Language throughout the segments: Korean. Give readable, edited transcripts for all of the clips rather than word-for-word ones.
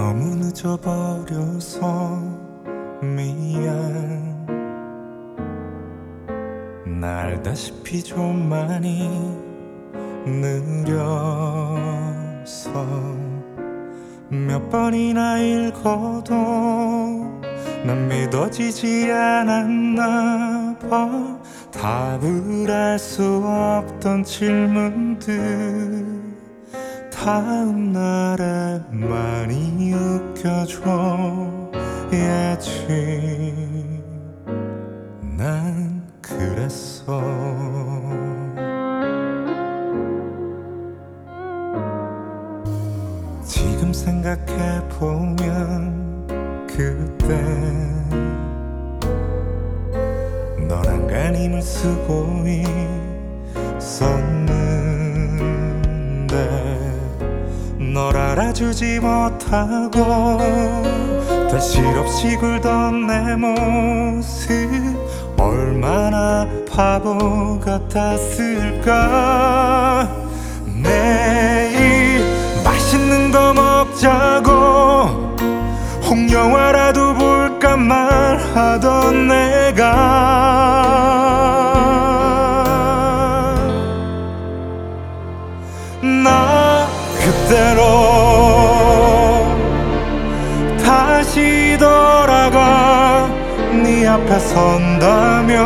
너무 늦어버려서 미안. 나 알다시피 좀 많이 느려서 몇 번이나 읽어도 난 믿어지지 않았나 봐. 답을 알 수 없던 질문들 다음 날에 많이 웃겨줘야지. 난 그랬어. 지금 생각해보면 그때 너랑 간힘을 쓰고 있었는데 널 알아주지 못하고 다 실없이 굴던 내 모습 얼마나 바보 같았을까. 내일 맛있는 거 먹자고 홍영화라도 볼까 말하던 내가 나 그대로 다시 돌아가 네 앞에 선다면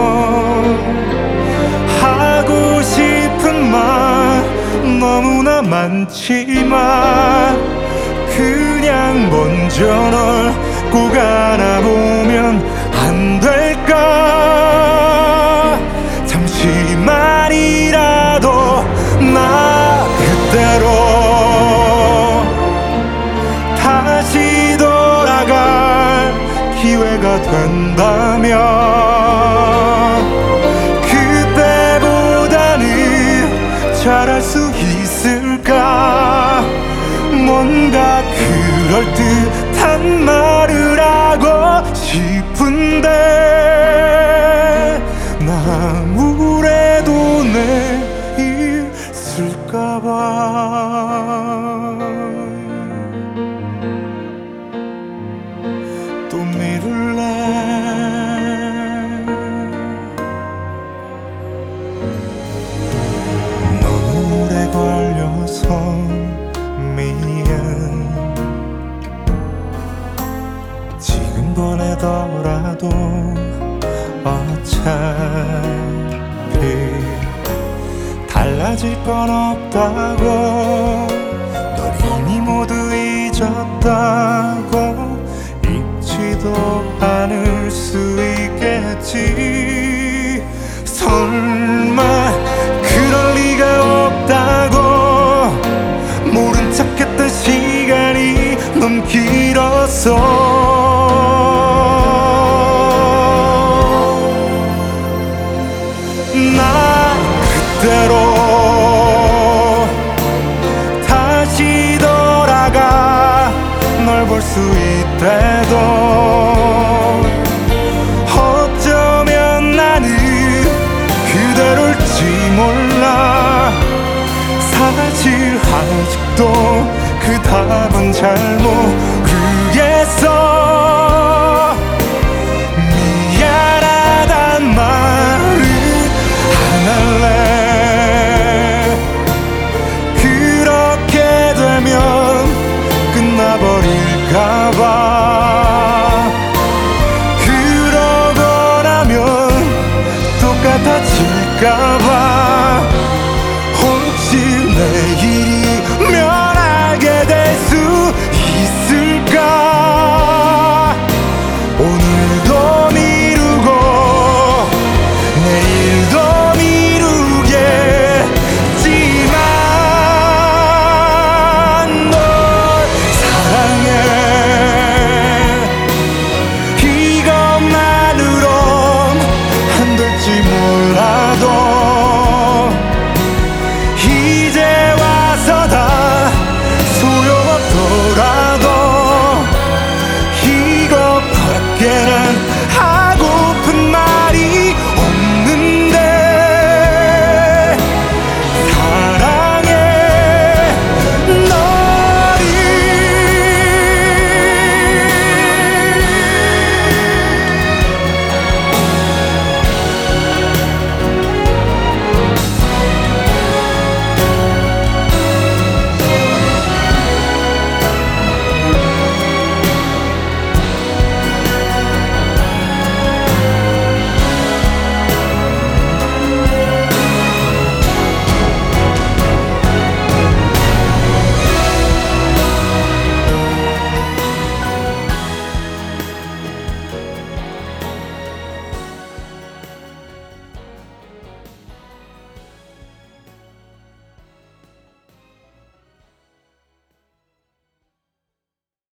하고 싶은 말 너무나 많지만 그냥 먼저 널 꼭 안아보면 안 될까. 잠시만이라도 나 그대로 다시 돌아갈 기회가 된다면 그때보다는 잘할 수 있을까. 뭔가 그럴듯한 말을 하고 싶은데 나 아무래도 내일 쓸까봐 또 미룰래. 너무 오래 걸려서 미안. 지금 보내더라도 어차피 달라질 건 없다고 널 이미 모두 잊었다고 잊지도 않을 수 있겠지. 설마 그럴 리가 없다고 모른 척했던 시간이 너무 길었어. 나 그대로 다시 돌아가 널 볼 수 있대도 어쩌면 나는 그대로일지 몰라. 사실 아직도 그 답은 잘 모르겠어.